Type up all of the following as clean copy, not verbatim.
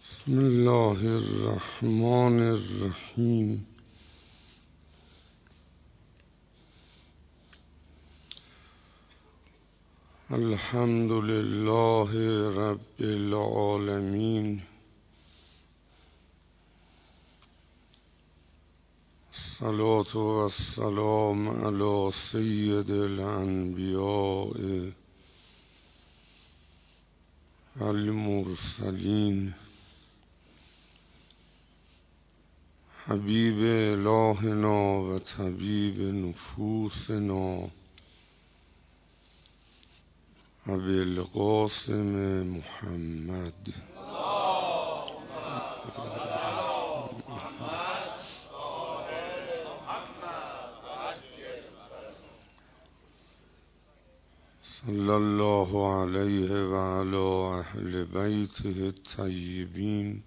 بسم الله الرحمن الرحیم. الحمد لله رب العالمین. الصلاة والسلام علی سید الانبیاء والمرسلین حبیب الهنا و طبیب نفوسنا ابوالقاسم محمد صلی الله علیه و علی اهل بیته الطیبین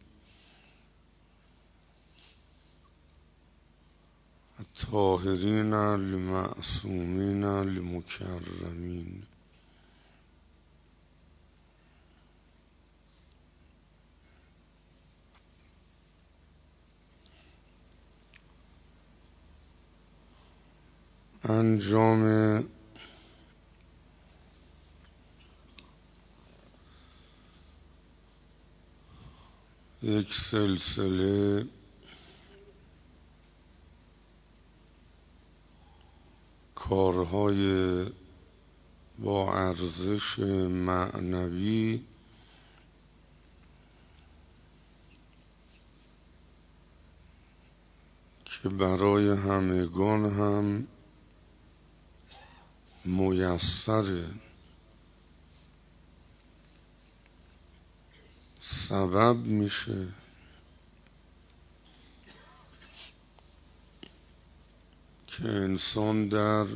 الطاهرین المعصومین المکرمین. انجام یک سلسله کارهای با ارزش معنوی که برای همگان هم میسر سبب میشه که انسان در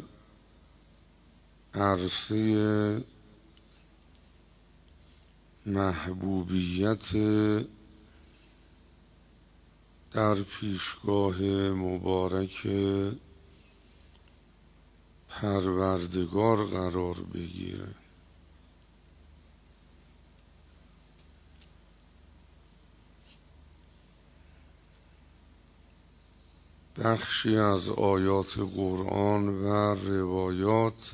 عرصه محبوبیت در پیشگاه مبارک پروردگار قرار بگیره. بخشی از آیات قرآن و روایات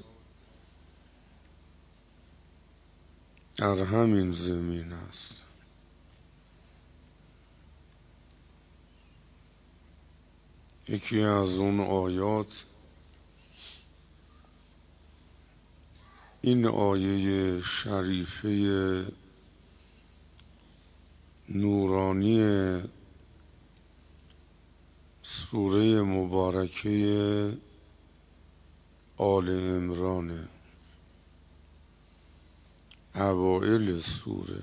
در همین زمین است. یکی از اون آیات این آیه شریفه نورانی سوره مبارکه آل عمران، اوائل سوره.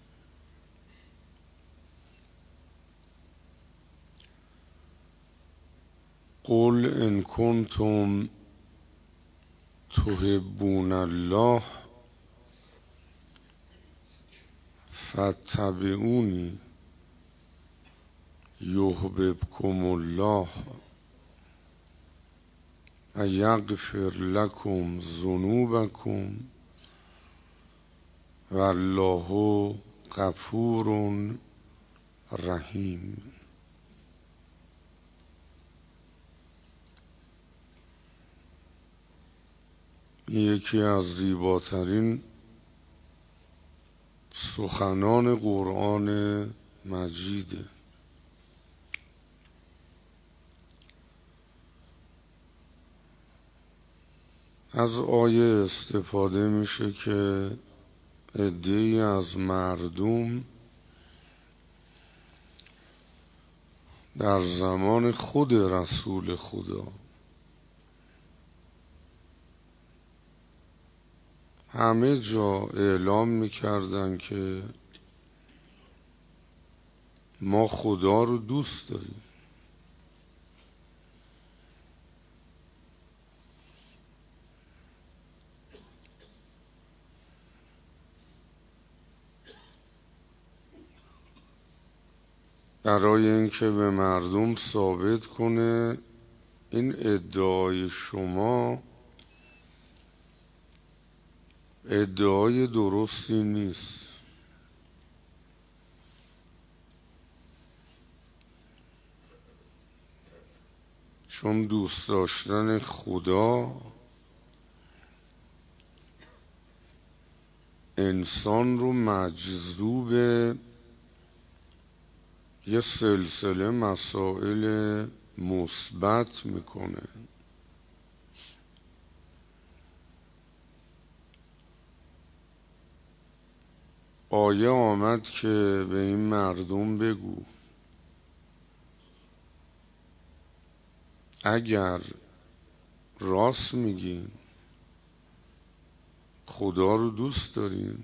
قل ان کنتم تحبون الله فاتبعونی یحببکم الله و یغفر لکم ذنوبکم والله غفور رحیم. یکی از زیباترین سخنان قرآن مجیده. از آیه استفاده میشه که عده‌ای از مردم در زمان خود رسول خدا همه جا اعلام میکردن که ما خدا رو دوست داریم. برای اینکه به مردم ثابت کنه این ادعای شما ادعای درستی نیست. چون دوست داشتن خدا انسان رو مجذوب یه سلسله مسائل مثبت میکنه. آیه آمد که به این مردم بگو اگر راست میگین خدا رو دوست دارین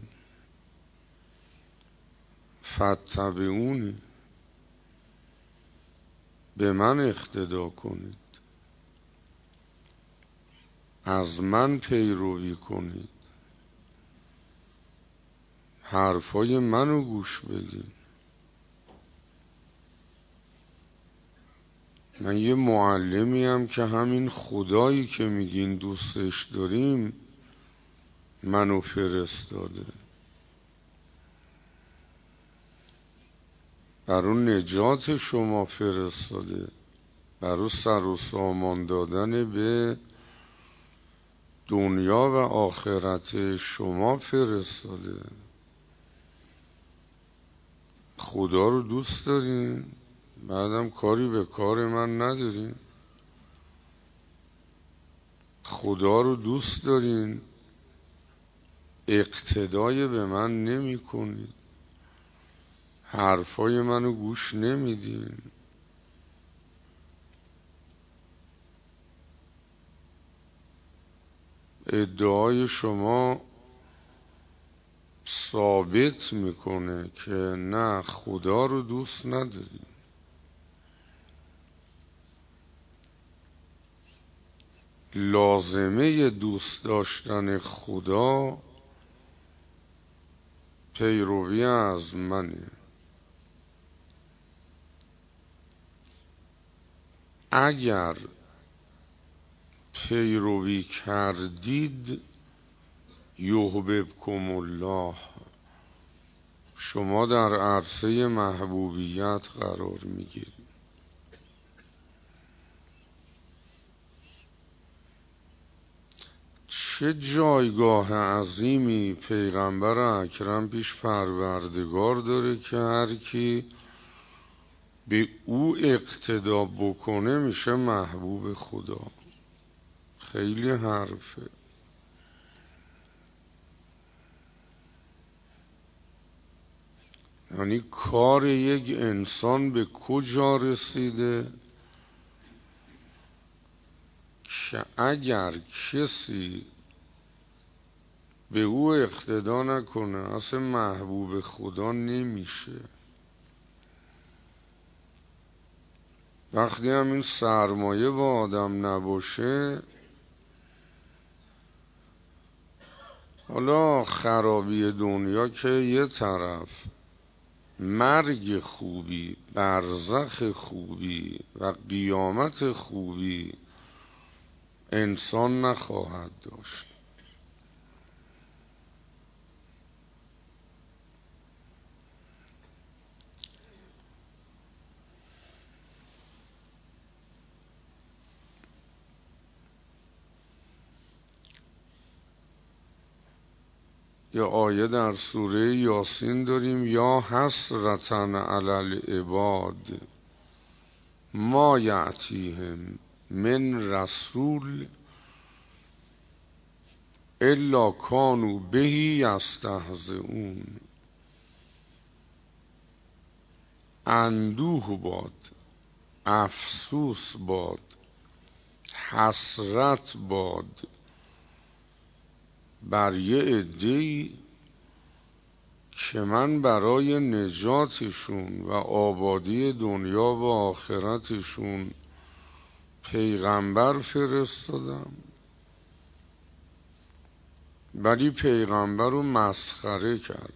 فاتبعونی، به من اقتدا کنید، از من پیروی کنید، حرفای منو گوش بدین. من یه معلمیم که همین خدایی که میگین دوستش داریم منو فرستاده، برای نجات شما فرستاده، برای سر و سامان دادن به دنیا و آخرت شما فرستاده. خدا رو دوست دارین بعدم کاری به کار من ندارین؟ خدا رو دوست دارین اقتدای به من نمی کنید، حرفای منو گوش نمیدین. ادعای شما ثابت میکنه که نه خدا رو دوست ندارین. لازمه دوست داشتن خدا پیروی از منه. اگر پیروی کردید یحببکم الله، شما در عرصه محبوبیت قرار میگیرید. چه جایگاه عظیمی پیغمبر اکرم پیش پروردگار داره که هر کی به او اقتدا بکنه میشه محبوب خدا. خیلی حرفه. یعنی کار یک انسان به کجا رسیده که اگر کسی به او اقتدا نکنه اصلا محبوب خدا نمیشه. وقتی هم این سرمایه با آدم نباشه، حالا خرابی دنیا که یه طرف، مرگ خوبی، برزخ خوبی و قیامت خوبی انسان نخواهد داشت. یه آیه در سوره یاسین داریم یا حسرتن علی العباد ما یأتیهم من رسول الا کانوا به یستهزئون. اندوه باد، افسوس باد، حسرت باد بر یه عده‌ای که من برای نجاتشون و آبادی دنیا و آخرتشون پیغمبر فرستادم، ولی پیغمبر رو مسخره کرد.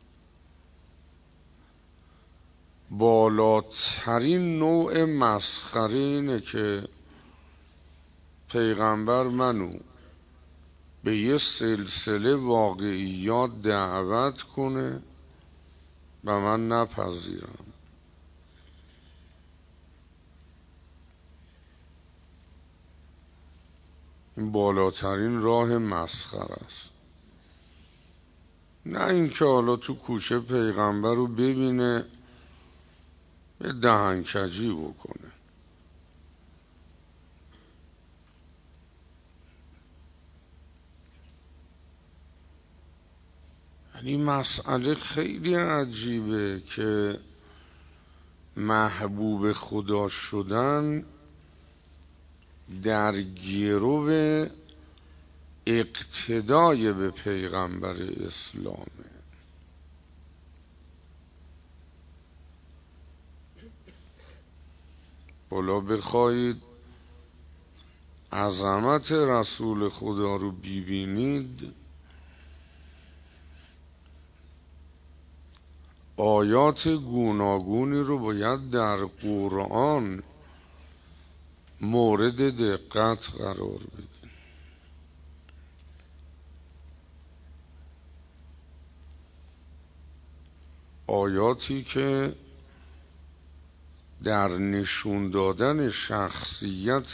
بالاترین نوع مسخره اینه که پیغمبر منو به یه سلسله واقعیات دعوت کنه و من نپذیرم. این بالاترین راه مسخره است. نه اینکه حالا تو کوچه پیغمبر رو ببینه به دهنکجی بکنه. یعنی مسئله خیلی عجیبه که محبوب خدا شدن در گرو اقتدای به پیغمبر اسلامه. حالا بخواهید عظمت رسول خدا رو ببینید، آیات گوناگونی رو باید در قرآن مورد دقت قرار بدید. آیاتی که در نشون دادن شخصیت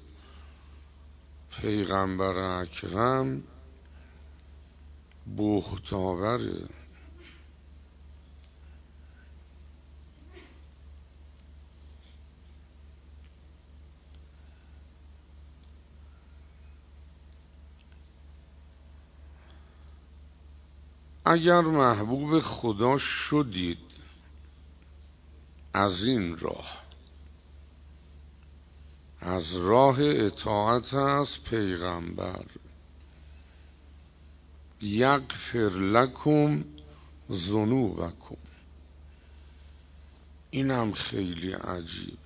پیغمبر اکرم بهتاوره. اگر محبوب خدا شدید از این راه، از راه اطاعت از پیغمبر، یغفر لکم ذنوبکم، این هم خیلی عجیبه.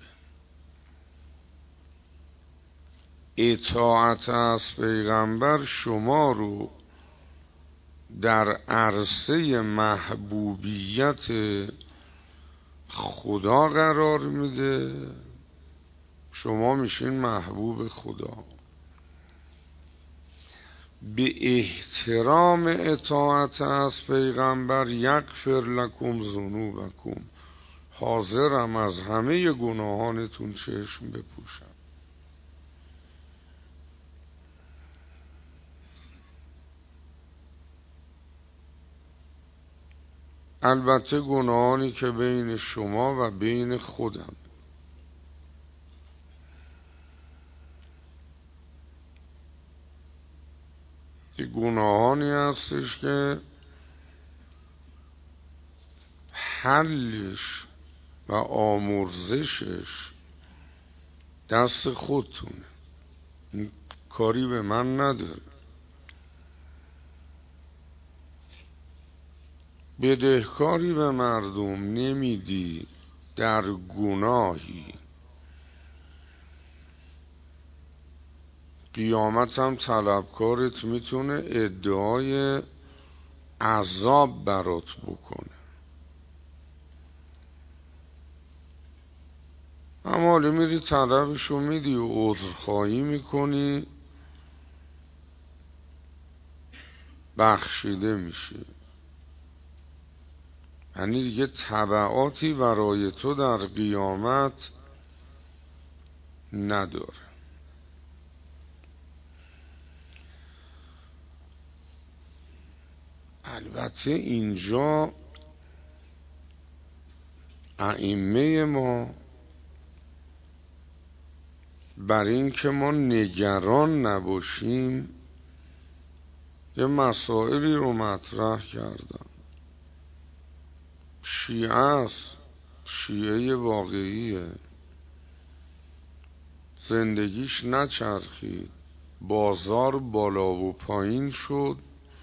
اطاعت از پیغمبر شما رو در عرصه محبوبیت خدا قرار میده، شما میشین محبوب خدا. به احترام اطاعت از پیغمبر یغفر لکم ذنوبکم، حاضرم از همه گناهانتون چشم بپوشم. البته گناهانی که بین شما و بین خودم، یه گناهانی هستش که حلش و آمرزشش دست خودتونه، این کاری به من نداره. بدهکاری به مردم نمیدی در گناهی، قیامت هم طلبکارت میتونه ادعای عذاب برات بکنه. اما حالا میری طلبشو میدی و عذرخواهی میکنی، بخشیده میشی. یعنی دیگه تبعاتی برای تو در قیامت نداره. البته اینجا ائمه ما بر این که ما نگران نباشیم یه مسائلی رو مطرح کردن. شیعه است، شیعه واقعیه، زندگیش نچرخید، بازار بالا و پایین شد،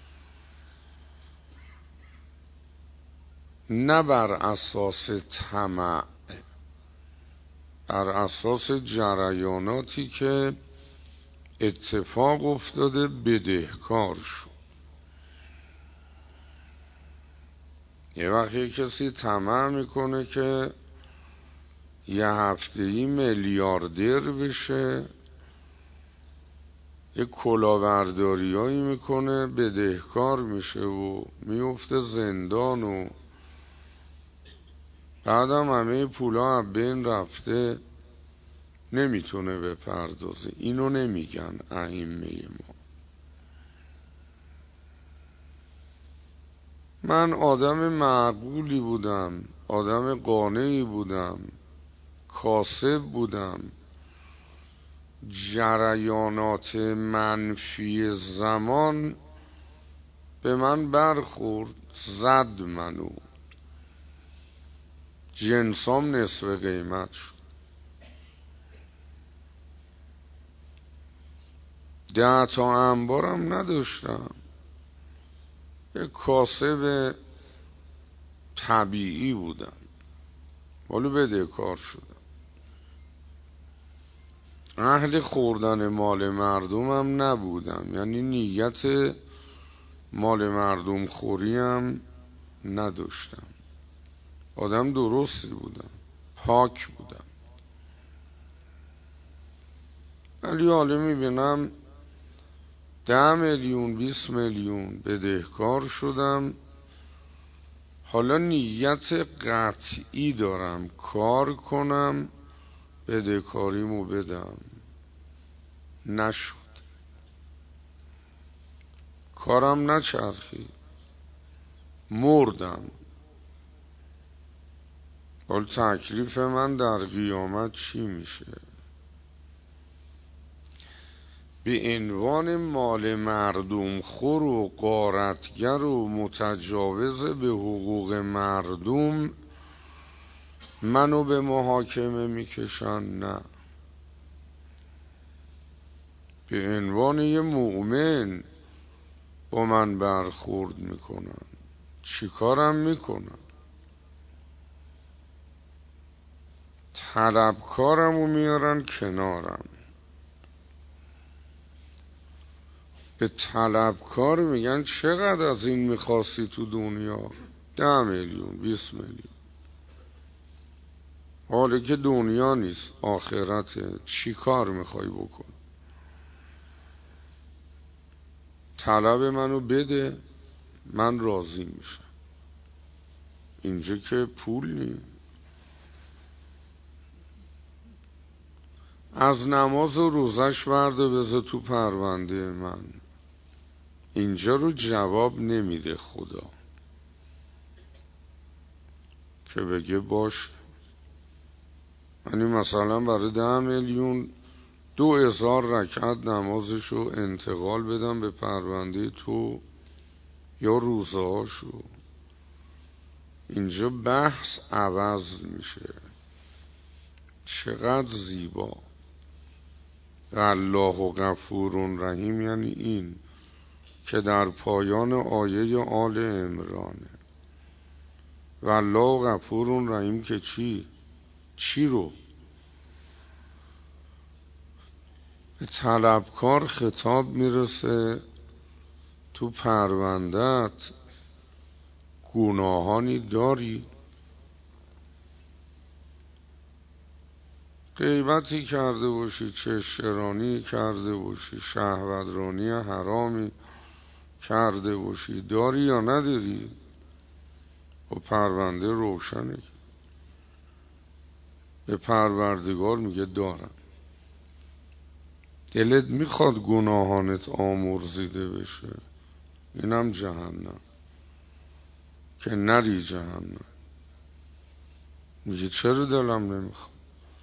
نه بر اساس طمع، بر اساس جریاناتی که اتفاق افتاده بدهکار شد. یه وقتی کسی طمع میکنه که یه هفته‌ای میلیاردر بشه، یه کلاهبرداریایی میکنه بدهکار میشه و میفته زندان و بعدم همه پولا از بین رفته، نمیتونه بپردازه. اینو نمیگن ائمه ما. من آدم معقولی بودم، آدم قانعی بودم، کاسب بودم. جریانات منفی زمان به من برخورد، زد منو، جنسام نصف قیمت شد. 10 تا انبارم نداشتم، یه کاسب طبیعی بودم، ولی بدهکار شدم. اهل خوردن مال مردمم نبودم، یعنی نیت مال مردم خوریم نداشتم. آدم درستی بودم، پاک بودم. ولی حالا میبینم 10 میلیون 20 میلیون بدهکار شدم. حالا نیت قطعی دارم کار کنم بدهکاریمو بدم. نشد، کارم نچرخید، مردم. حالا تکلیف من در قیامت چی میشه؟ به عنوان مال مردم خور و غارتگر و متجاوز به حقوق مردم منو به محاکمه میکشن؟ نه. به عنوان یه مؤمن با من برخورد میکنن. چی کارم میکنن؟ طلبکارمو میارن کنارم. به طلبکار میگن چقدر از این میخواستی تو دنیا؟ 10 میلیون 20 میلیون. حالا که دنیا نیست، آخرته، چی کار میخوای بکن؟ طلب منو بده، من راضی میشم. اینجا که پول نیست. از نماز و روزش برده بذار تو پرونده من. اینجا رو جواب نمیده خدا که بگه باش. یعنی مثلا برای 10 میلیون 2000 رکعت نمازشو انتقال بدم به پرونده تو یا روزهاشو. اینجا بحث عوض میشه. چقدر زیبا. الله و غفور رحیم یعنی این که در پایان آیه آل عمرانه. والله و غفور رحیم که چی رو؟ به طلبکار خطاب میرسه تو پروندت گناهانی داری؟ غیبتی کرده باشی، چشترانی کرده باشی، شهوترانی حرامی کرده باشی، داری یا نداری؟ و پرونده روشنه. به پروردگار میگه دارم. دلت میخواد گناهانت آمرزیده بشه؟ اینم جهنم، که نری جهنم. میگه چرا دلم نمیخواد؟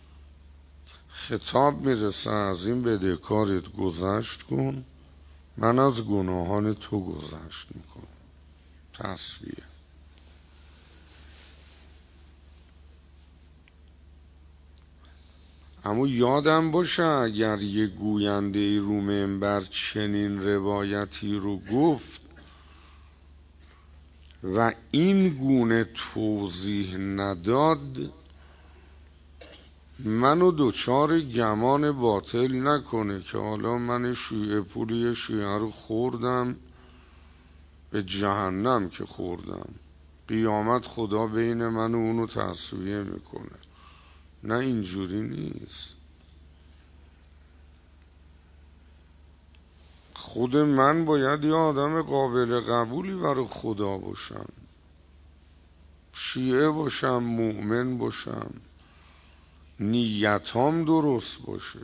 خطاب میرسه از این بدهکارت گذشت کن، من از گناهان تو گذشت میکنم. تسبیح. اما یادم باشه اگر یه گوینده رو منبر چنین روایتی رو گفت و این گونه توضیح نداد، منو دوچار گمان باطل نکنه که حالا من شیعه پولی شیعه رو خوردم، به جهنم که خوردم، قیامت خدا بین من و اونو تسویه میکنه. نه، اینجوری نیست. خود من باید یه آدم قابل قبولی برای خدا باشم، شیعه باشم، مؤمن باشم، نیتام درست باشه.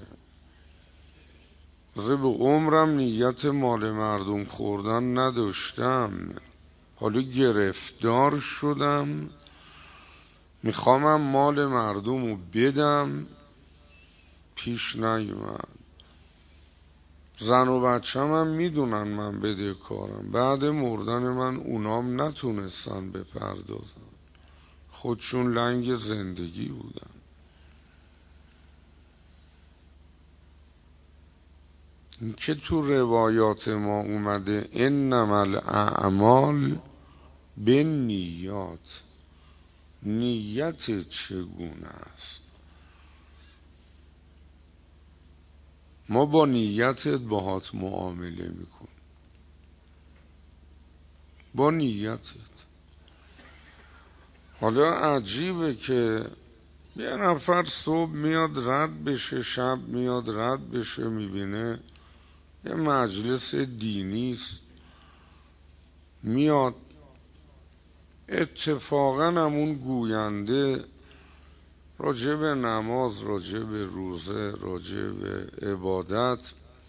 به عمرم نیت مال مردم خوردن نداشتم، حالا گرفتار شدم میخوامم مال مردم رو بدم، پیش نیومد. زن و بچه‌م هم میدونن من بدهکارم، بعد مردن من اونام نتونستن بپردازن، خودشون لنگ زندگی بودن. این که تو روایات ما اومده انما الاعمال بالنیات، نیت چگونه است؟ ما با نیتت باهات معامله میکنیم، با نیتت. حالا عجیبه که یه نفر صبح میاد رد بشه، شب میاد رد بشه، میبینه یه مجلس دینیست، میاد اتفاقا همون گوینده راجع به نماز، راجع به روزه، راجع به عبادت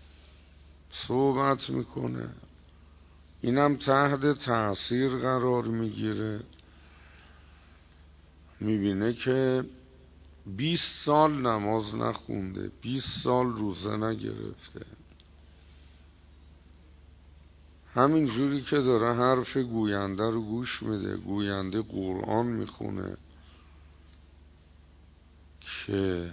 صحبت میکنه، اینم تحت تأثیر قرار میگیره، میبینه که 20 سال نماز نخونده، 20 سال روزه نگرفته، همین جوری که داره حرف گوینده رو گوش میده، گوینده قرآن میخونه که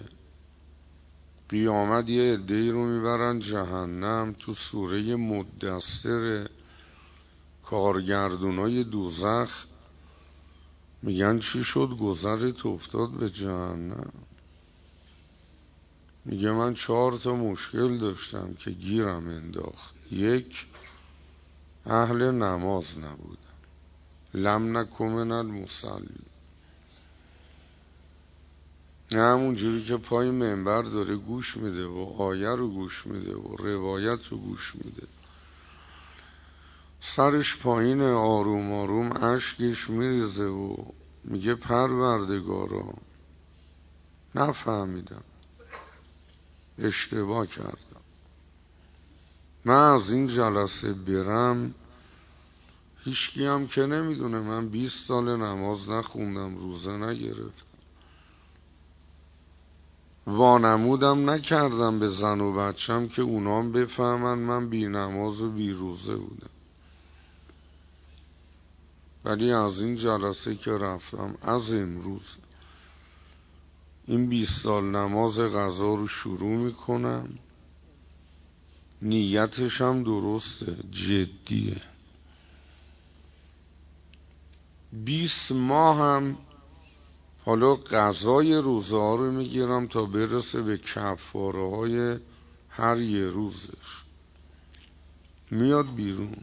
قیامت یه عده‌ای رو میبرن جهنم، تو سوره مدثر کارگردونای دوزخ میگن چی شد گذرت افتاد به جهنم؟ میگه من 4 تا مشکل داشتم که گیرم انداخت. 1، اهل نماز نبودم، لم نکن من المصلی، همون جوری که پای منبر داره گوش میده و آیه رو گوش میده و روایت رو گوش میده، سرش پایین، آروم آروم اشکش میریزه و میگه پروردگارا نفهمیدم، اشتباه کردم، من از این جلسه برم هیچکی هم که نمیدونه من 20 سال نماز نخوندم، روزه نگرفتم، وانمودم نکردم به زن و بچم که اونام بفهمن من بی نماز و بی روزه بودم، ولی از این جلسه که رفتم از امروز این 20 سال نماز قضا رو شروع میکنم، نیتش هم درسته، جدیه، 20 ماه هم حالا قضای روزه ها رو میگیرم تا برسه به کفاره های هر یه روزش، میاد بیرون،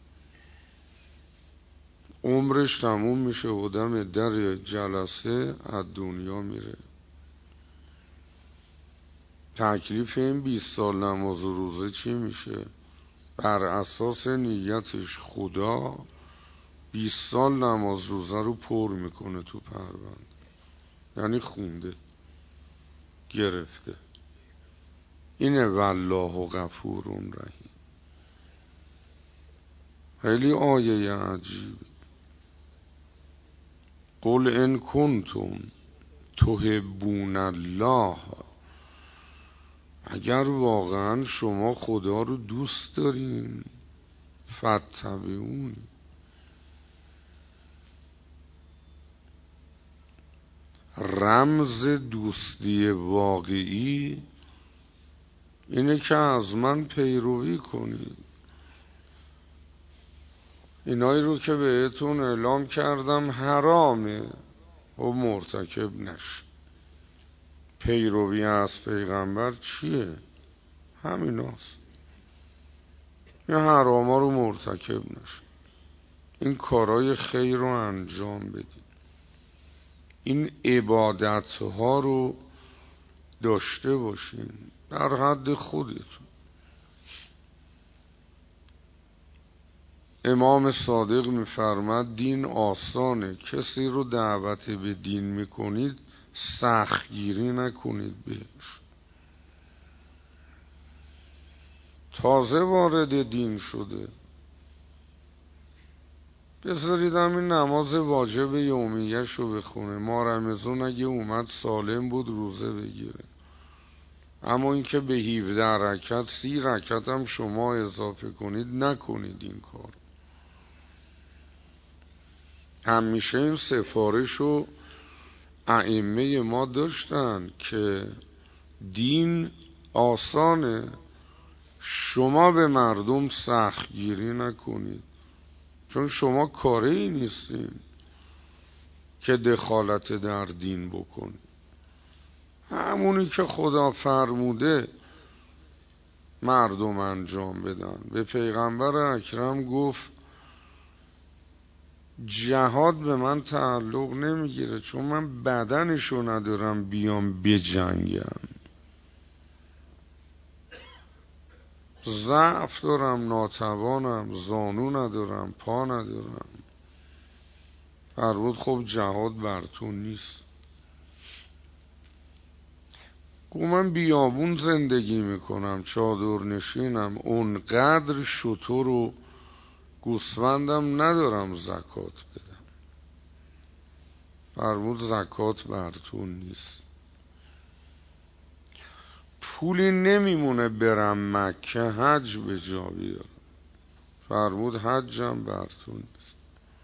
عمرش تموم میشه و دم در جلسه از دنیا میره. تکلیف این 20 سال نماز و روزه چی میشه؟ بر اساس نیتش خدا 20 سال نماز روزه رو پر میکنه تو پرونده، یعنی خونده، گرفته. اینه والله غفور رحیم. خیلی آیه عجیبی. قل ان کنتم تحبون الله، اگر واقعا شما خدا رو دوست دارین فاتبعونی، رمز دوستی واقعی اینه که از من پیروی کنید. اینایی رو که بهتون اعلام کردم حرامه و مرتکب نش. پیروی از پیغمبر چیه؟ همیناست. این حراما رو مرتکب نش، این کارای خیر رو انجام بدید، این عبادت ها رو داشته باشین در حد خودتون. امام صادق میفرماد دین آسانه، کسی رو دعوت به دین میکنید سختگیری نکنید بهش. تازه وارد دین شده، بذارید همین نماز واجب یومیه‌ش رو بخونه. ما رمضان اگه اومد سالم بود روزه بگیره، اما اینکه به 17 رکعت 30 رکعت هم شما اضافه کنید نکنید این کار. همیشه این سفارش رو ائمه ما داشتن که دین آسانه، شما به مردم سختگیری نکنید، چون شما کاری نیستین که دخالت در دین بکنید. همونی که خدا فرموده مردم انجام بدن. به پیغمبر اکرم گفت جهاد به من تعلق نمیگیره، چون من بدنشو ندارم بیام بجنگم، ضعف دارم، ناتوانم، زانو ندارم، پا ندارم. فرمود خب جهاد بر تو نیست. گفت من بیابون زندگی میکنم، چادر نشینم، اونقدر شتر و گوسفندم ندارم زکات بدم. فرمود زکات بر تو نیست. پولی نمیمونه برم مکه حج به جا بیارم. فرمود حجم بر تو نیست.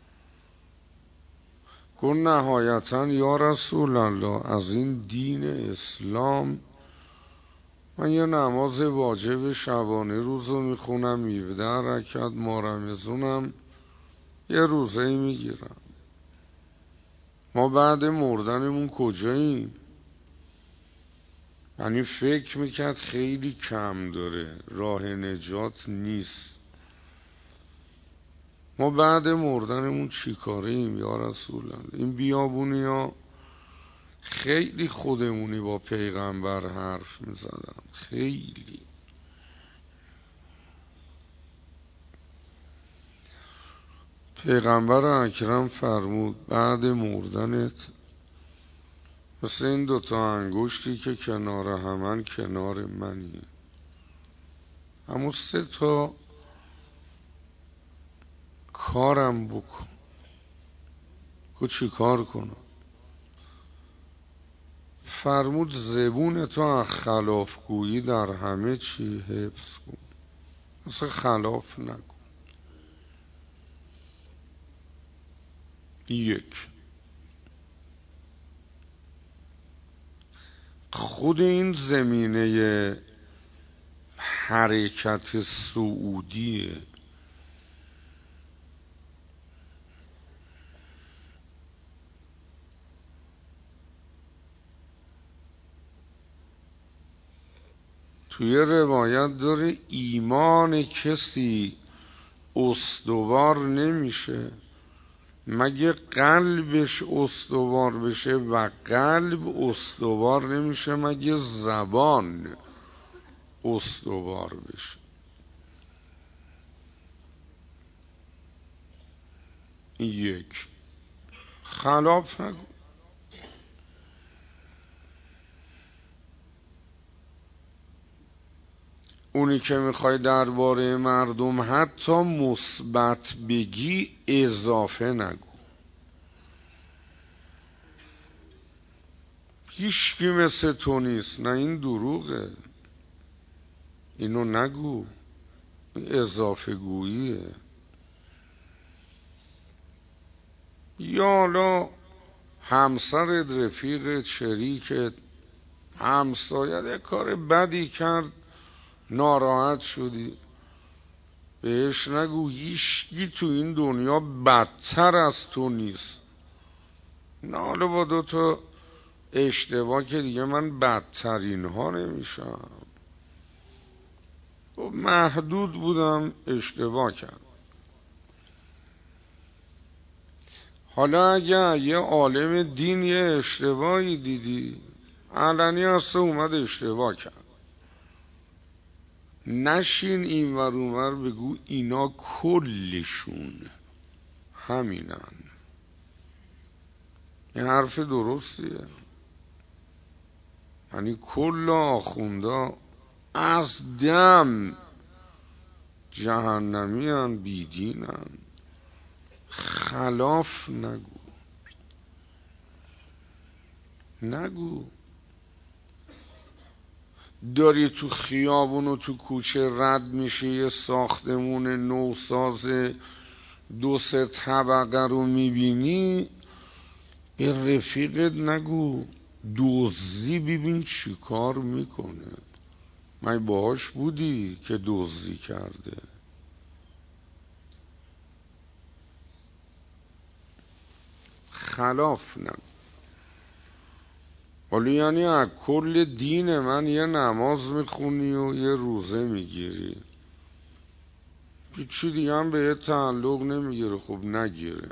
گفت نهایتا یا رسول الله از این دین اسلام من یه نماز واجب شبانه روزو میخونم، 17 رکعت، ما رمضانم یه روزه میگیرم. ما بعد مردنمون کجاییم؟ یعنی فکر میکرد خیلی کم داره، راه نجات نیست. ما بعد مردنمون چی کاریم یا رسول الله؟ این بیابونی ها خیلی خودمونی با پیغمبر حرف میزدن، خیلی. پیغمبر اکرم فرمود بعد مردنت مثل این 2 انگشتی که کنار همن کنار منی، همون 3 کارم بکن. که چی کار کنم؟ فرمود زبون تو از خلافگویی در همه چی حفظ کن، مثل خلاف نکن. 1 خود این زمینه حرکت سعودیه. توی روایت داره ایمان کسی استوار نمیشه مگه قلبش استوار بشه، و قلب استوار نمیشه مگه زبان استوار بشه. 1 خلاف نکن. اونی که میخوای درباره مردم حتی مثبت بگی اضافه نگو. هیچکی مثل تو نیست، نه این دروغه، اینو نگو، اضافه گوییه. یا حالا همسرت، رفیقت، شریکت، همسایت یک کار بدی کرد ناراحت شدی، بهش نگو هیچکی تو این دنیا بدتر از تو نیست. نه حالا با 2 اشتباه که دیگه من بدترین ها نمیشم، محدود بودم اشتباه کردم. حالا اگه یه عالم دین یه اشتباهی دیدی علنی هست اومد اشتباه کرد، نشین این ور اون ور بگو اینا کلشون همینن. این حرف درستیه. یعنی کل آخوندا از دم جهنمی هن، بیدین هن. خلاف نگو. داری تو خیابون و تو کوچه رد میشه یه ساختمون نوساز 2-3 طبقه رو میبینی، به رفیقت نگو دزدی، ببین چی کار میکنه. من باهاش بودی که دزدی کرده؟ خلاف نگو. ولی یعنی از کل دین من یه نماز میخونی و یه روزه میگیری، چی دیگه هم به یه تعلق نمیگیره؟ خب نگیره.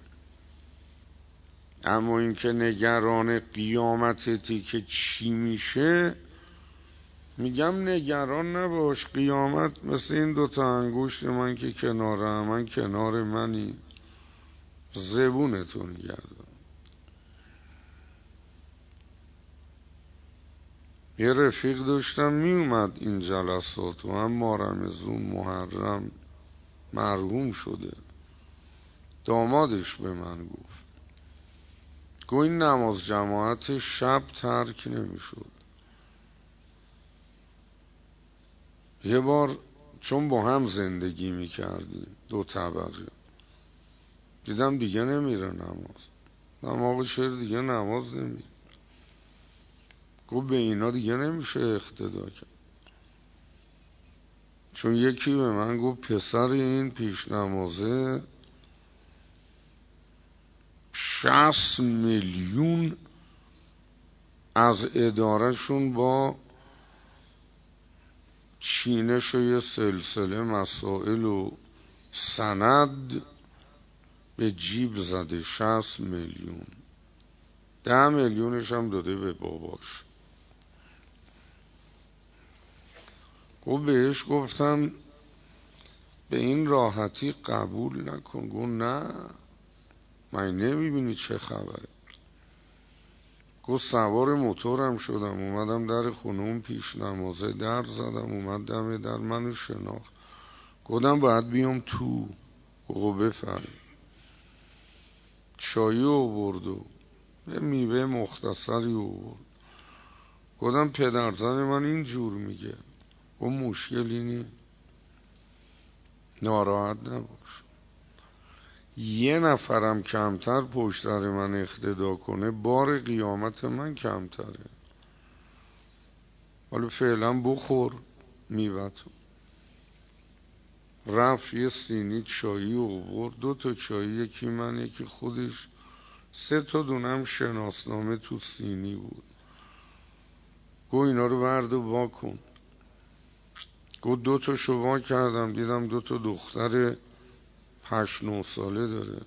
اما اینکه نگران قیامتتی که چی میشه، میگم نگران نباش. قیامت مثل این 2 انگشت من که کنار من، کنار منی، زبونتون گردم. یه رفیق داشتم میومد این جلسات و هم رمضان محرم مرحوم شده. دامادش به من گفت این نماز جماعت شب ترک نمیشد. یه بار چون با هم زندگی میکردیم 2 طبقه، دیدم دیگه نمیره نماز. آقا چرا دیگه نماز نمیره؟ گفت به اینا دیگه نمیشه اقتدا کرد. چون یکی به من گفت پسر این پیش نمازه 60 میلیون از ادارهشون با چینش و یه سلسله مسائل و سند به جیب زده. 60 میلیون. 10 میلیونش هم داده به باباش. بهش گفتم به این راحتی قبول نکن. گفت نه، من نمیبینی چه خبره؟ گفت سوار موتورم شدم اومدم در خونه اون پیش نمازه در زدم، اومد دم در، منو شناخت. گفتم باید بیام تو. گفت بفرم. چایی آورد و یه میوه مختصری آورد. گفتم پدرزن من این جور میگه. گفت مشکلی نی، ناراحت نباش. یه نفرم کمتر پشت سر من اقتدا کنه، بار قیامت من کمتره. حالا فعلا بخور میوه‌تو. رفت یه سینی چایی آورد، 2 تا چایی، یکی من یکی خودش، 3 تا دونم شناسنامه تو سینی بود. گفت اینا رو برد و وا کن. گفت 2 تاشو وا کردم، دیدم 2 تا دختر 8-9 ساله داره.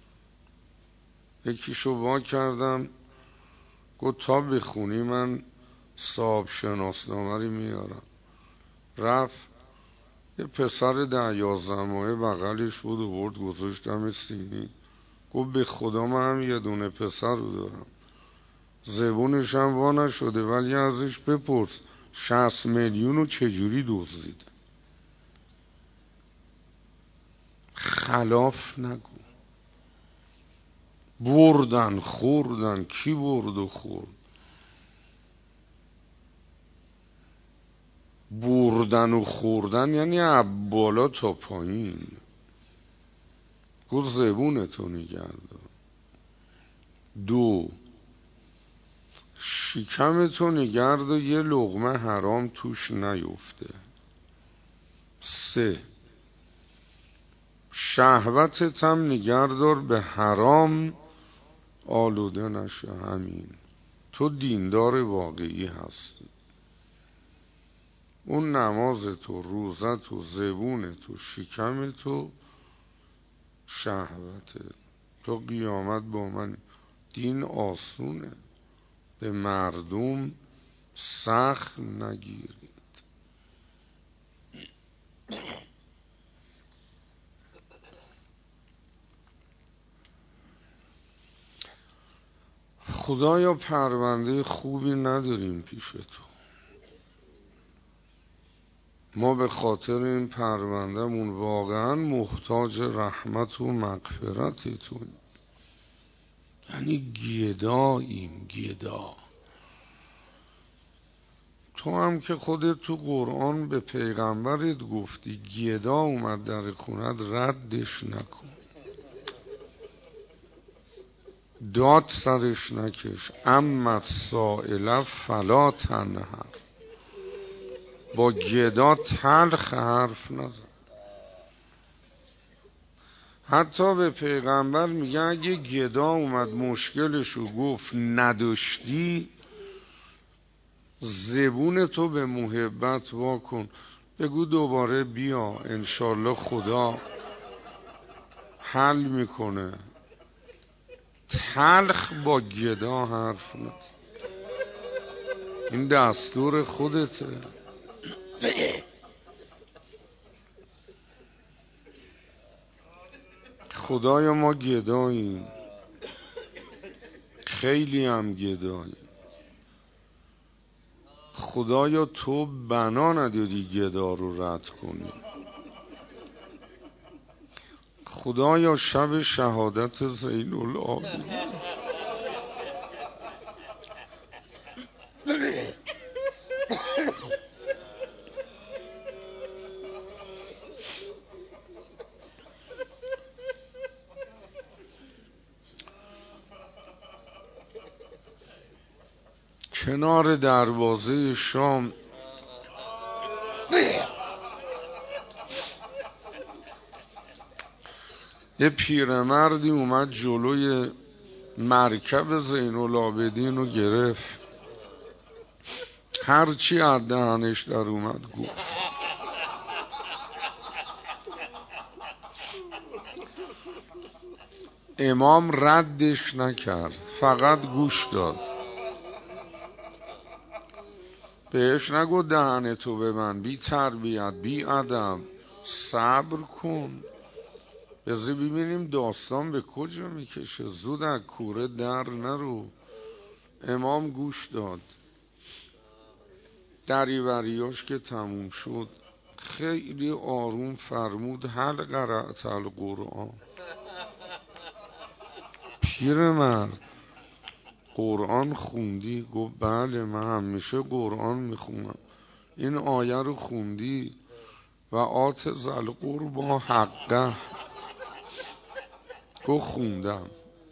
یکیشو وا کردم، گفت تا بخونی من صاحب شناسنامه رو میارم. رفت یه پسر 10-11 ماهه بغلش بود و برد گذاشتم سینی. گفت به خدا من هم یه دونه پسر رو دارم، زبونش هم وا نشده، ولی ازش بپرس 60 میلیون رو چجوری دزدید. خلاف نگو. بردن خوردن، کی برد و خورد؟ بردن و خوردن یعنی از بالا تا پایین. گفت زبونتو نگردار. 2 شکمتو نگردار یه لقمه حرام توش نیفته. 3 شهوتت هم نگردار به حرام آلوده نشه. همین تو دیندار واقعی هستی. اون نمازت و روزت و زبونت و شکمت و شهوتت، تو قیامت با من. دین آسونه، به مردم سخت نگیرید. خدایا پرونده خوبی نداریم پیش تو، ما به خاطر این پروندهمون واقعا محتاج رحمت و مغفرت توییم. یعنی گداییم، گدا. تو هم که خودت تو قرآن به پیغمبرت گفتی گدا اومد در خونت ردش نکن، داد سرش نکش، اما السائل فلا تنهر، با گدا تلخ حرف نزن. حتی به پیغمبر میگه اگه گدا اومد مشکلشو گفت نداشتی، زبون تو به محبت واکن، بگو دوباره بیا انشالله خدا حل میکنه. تلخ با گدا حرف نزن، این دستور خودته. خدایا ما گداییم، خیلی هم گداییم. خدایا تو بنا نداری گدا رو رد کنی. خدایا شب شهادت زین العابدین کنار دروازه شام یه پیرمردی اومد جلوی مرکب زین العابدین رو گرفت، هرچی از دهنش در اومد گفت. امام ردش نکرد، فقط گوش داد. بهش نگو دهنتو ببند، بی تربیت، بی ادب، صبر کن، بذار ببینیم داستان به کجا میکشه، زود از کوره در نرو. امام گوش داد. دریوریاش که تموم شد خیلی آروم فرمود هل قرأت القرآن؟ پیرمرد قرآن خوندی؟ گفت بله من همیشه قرآن میخونم. این آیه رو خوندی؟ و آت ذی القربی حقه؟ گفت خوندم.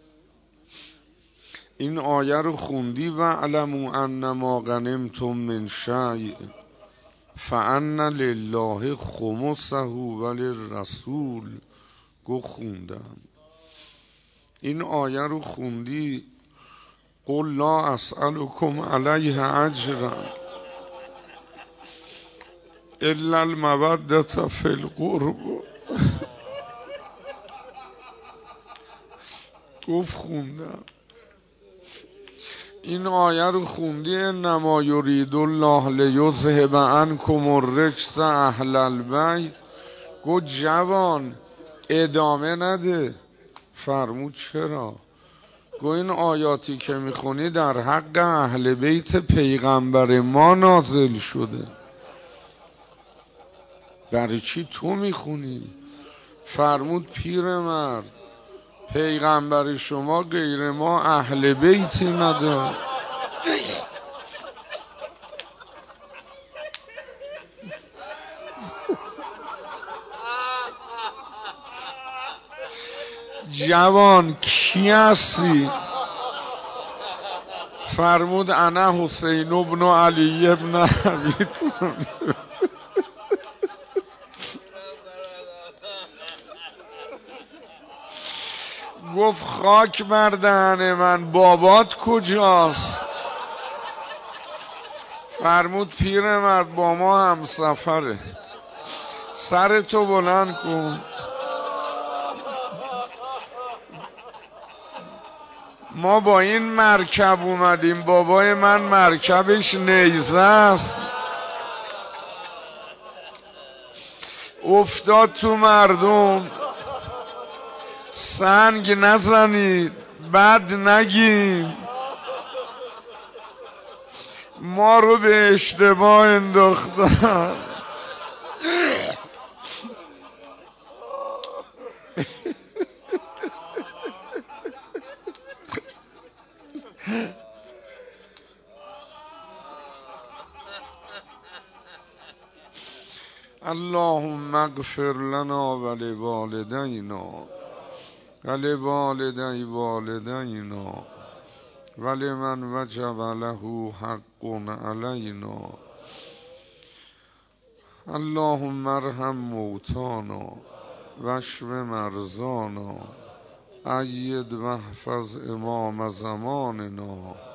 این آیه رو خوندی؟ و علموا انما غنمتم من شیء فان لله خمسه وللرسول؟ گفت خوندم. این آیه رو خوندی؟ قل لا اسألكم علیه اجرا الا المودة فی القربى؟ گفت خوندم. این آیه رو خوندی؟ انما یرید الله لیذهب عنکم الرجس اهل البیت؟ گفت جوان ادامه نده. فرمود چرا؟ گفت این آیاتی که میخونی در حق اهل بیت پیغمبر ما نازل شده، برای چی تو میخونی؟ فرمود پیرمرد پیغمبر شما غیر ما اهل بیتی نداره. جوان کی هستی؟ فرمود انا حسین ابن علی ابن ابی طالب. گفت خاک بر دهن من، بابات کجاست؟ فرمود پیرمرد با ما هم سفره. سرتو بلند کن، ما با این مرکب اومدیم، بابای من مرکبش نیزه است. افتاد تو مردم. سنگ نزنید، بد نگیم، ما رو به اشتباه انداختن. اللهم اغفر لنا ولوالدینا ولوالدی والدینا ولمن وجب له حق علینا. اللهم ارحم موتانا واشف مرضانا أید واحفظ امام زماننا